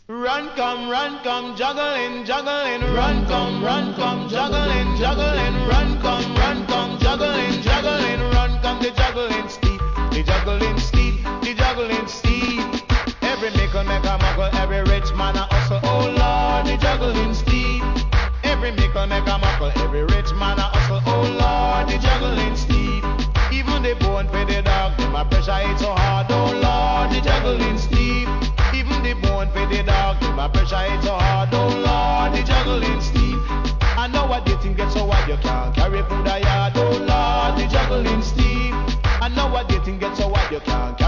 Run, come, juggling, juggling, run, come, juggling, juggling, run, come, juggling, juggling, run, come, the juggling steep, the juggling steep, the juggling steep. Every maker make a muckle, every rich man a hustle, oh Lord, the juggling steep. Every maker make a muckle, every rich man a hustle, oh Lord, the juggling steep. Even the bone for the dog, them a pressure it so hard, oh Lord, the juggling steep. Even the bone for the dog, them a pressure it so hard, oh Lord, the juggling steep. I know what you think gets so wide you can't carry food a yard, oh Lord, the juggling steep. I know what you think gets so wide you can't carry